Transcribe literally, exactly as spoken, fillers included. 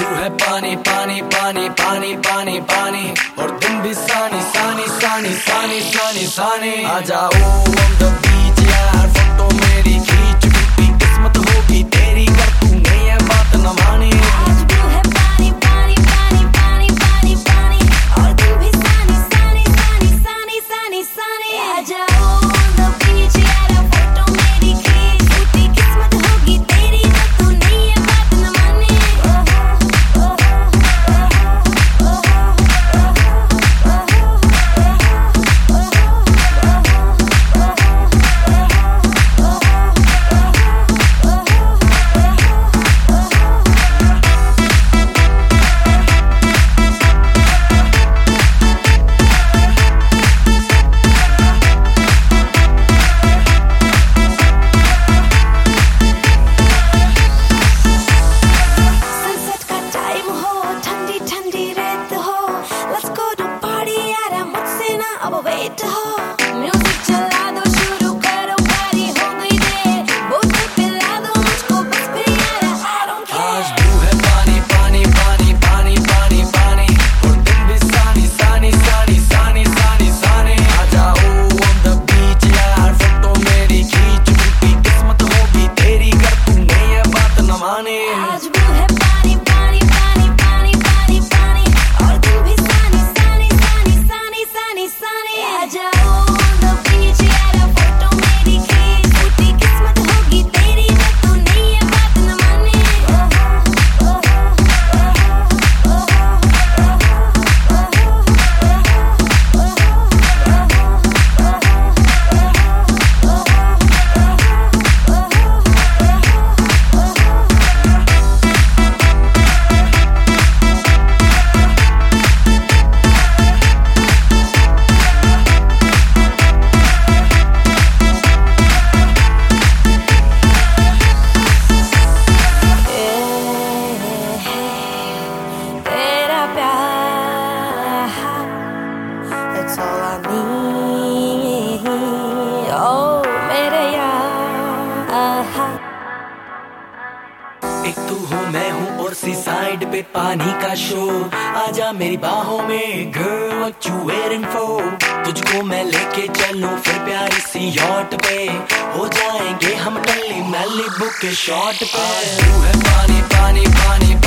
Blue है पानी पानी पानी पानी पानी पानी और तुम भी सानी सानी सानी सानी सानी सानी आ जाओ on the beach यार फोटो मेरी खींच टूटी किस्मत होगी तेरी कर तूने ये बात न मानी। आज ब्लू है पानी पानी पानी पानी पानी पानी और तुम भी सानी सानी सानी सानी सानी सानी आ जाओ on the beach यार फोटो मेरी खींच टूटी किस्मत होगी तेरी कर तूने ये बात न मानी। अब वेट हो म्यूजिक चला दो शुरू करो पारी हो गई दे बोतल पिला दो मुझको बस फिर यार I don't care। आज ब्लू है पानी पानी पानी पानी पानी पानी और तुम भी सानी सानी सानी सानी सानी सानी आ जाओ on the beach यार फोटो मेरी खींच टूटी किस्मत होगी तेरी कर तूने ये बात न मानी। आज ब्लू है पानी पानी पानी पानी पानी पानी और तुम भी सानी सानी सानी सानी सानी सानी आ जाओ on the beach यार फोटो मेरी खींच टूटी किस्मत होगी तेरी कर तूने ये बात न मानी। That's all I need. Oh, मेरे यार। एक तू हो मैं हूँ और सी साइड पे पानी का शो आजा मेरी बाहों में girl what you waiting for तुझको मैं लेके चलूं फिर प्यारी सी यॉट पे हो जाएंगे हम टल्ली मैली बुक के शॉट पे। ब्लू है पानी पानी पानी